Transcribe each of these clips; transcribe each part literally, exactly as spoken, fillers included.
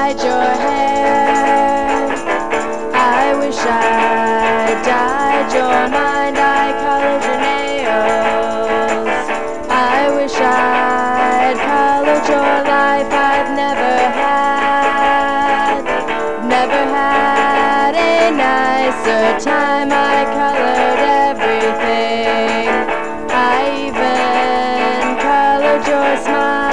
dyed your hair. I wish I dyed your mind. I colored your nails. I wish I'd colored your life. I've never had, never had a nicer time. I colored everything. I even colored your smile.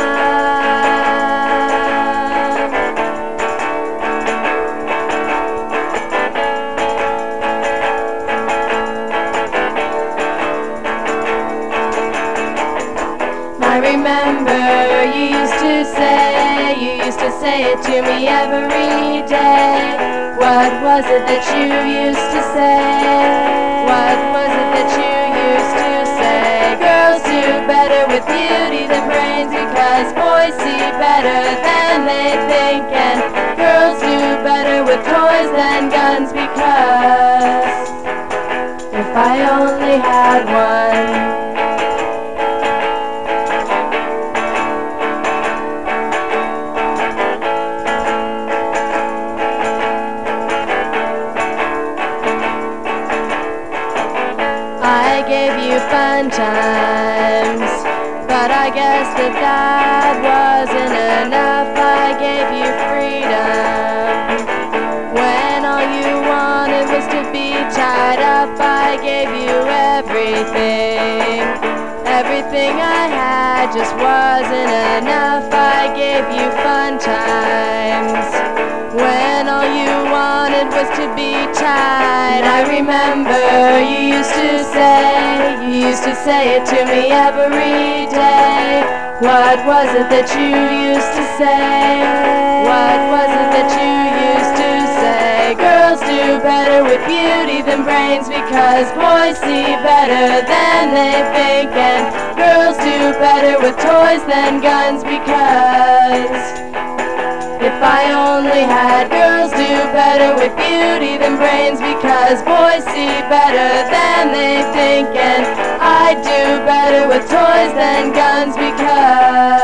I remember you used to say, you used to say it to me every day. What was it that you used to say? What was it that you used to say? Girls do better with beauty than brains, because boys see better than they think, and girls do better with toys than guns, because if I only had one, I gave you fun times, but I guess that that wasn't enough. I gave you freedom when all you wanted was to be tied up. I gave you everything, everything I had just wasn't enough. I gave you fun times when all you wanted was to be tied. I remember you used to say, you used to say it to me every day. What was it that you used to say? What was it that you used to say? Girls do better with beauty than brains, because boys see better than they think, and girls do better with toys than guns, because if I only had, girls do better with beauty than brains, because boys see better than they think, and I do better with toys than guns, because